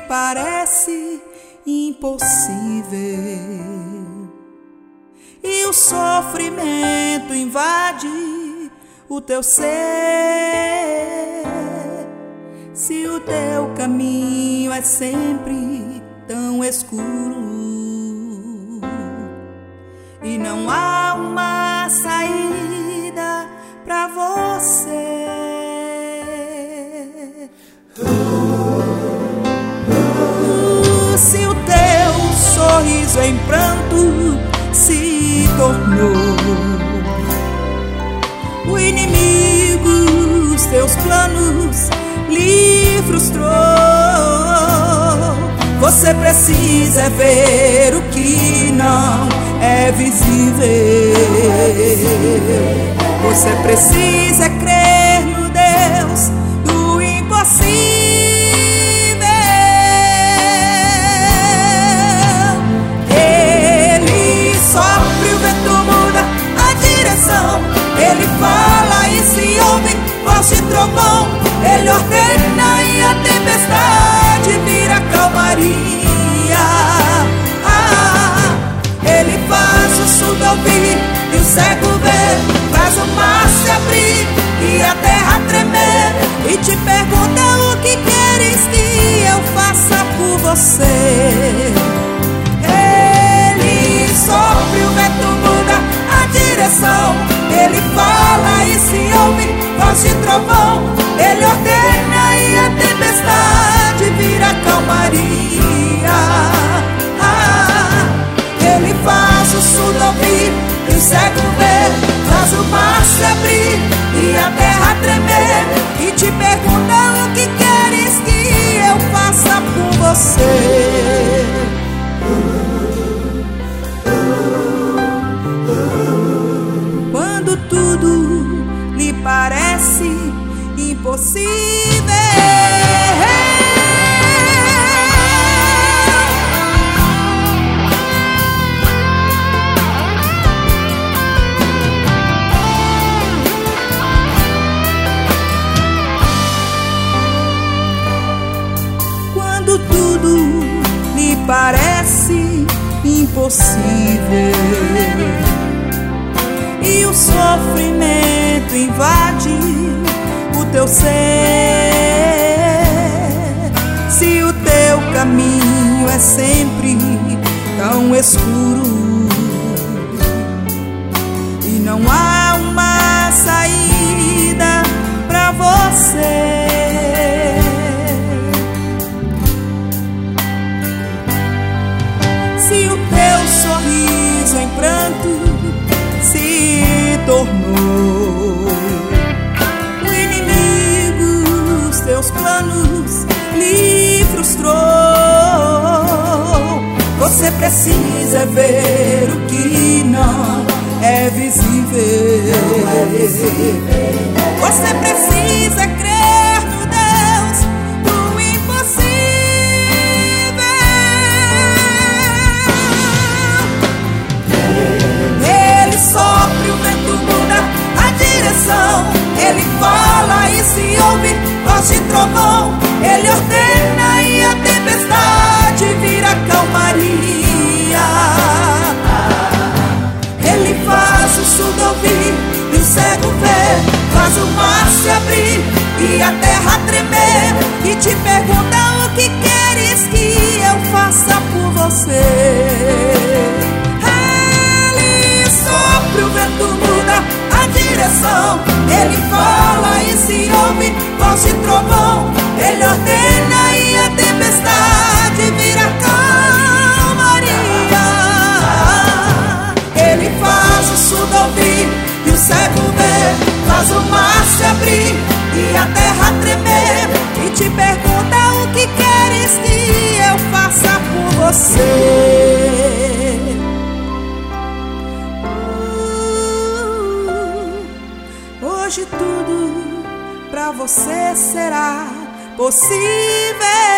parece impossível e o sofrimento invade o teu ser. Se o teu caminho é sempre tão escuro e não há uma saída pra você, se o teu sorriso em pranto se tornou o inimigo, os teus planos lhe frustrou, você precisa ver o que não é visível. Você precisa crer no Deus do impossível. Ele sopra e o vento muda a direção, ele fala e se ouve voz de trovão, ele ordena e a tempestade vira calmaria. Ele faz o surdo ouvir e o cego ver, faz o mar se abrir e a terra tremer, e te pergunta o que queres que eu faça por você. Ele sopra e o vento muda a direção, ele fala e se ouve voz de trovão, ele ordena e a tempestade vira calmaria. Ele faz o surdo ouvir e o cego ver, faz o mar se abrir e a terra tremer, e te pergunta o que queres que eu faça por você. Quando tudo lhe parece impossível, quando tudo lhe parece impossível e o sofrimento invade o teu ser, se o teu caminho é sempre tão escuro e não há uma saída pra você, se o teu sorriso em pranto se tornou o inimigo, os teus planos lhe frustrou, você precisa ver o que não é visível. Você precisa crer no Deus do impossível. Ele sopra e o vento muda a direção, ele fala e se ouve voz de trovão, ele ordena e a tempestade vira calmaria. Ele faz o surdo ouvir e o cego ver, faz o mar se abrir e a terra tremer, e te pergunta o que queres que eu faça por você. Ele sopra, o vento muda a direção, ele fala e se ouve voz de trovão, ele ordena e a tempestade vira calmaria. Ele faz o surdo ouvir e o cego ver, faz o mar se abrir e a terra tremer, e te pergunta o que queres que eu faça por você. Hoje tudo pra você será possível.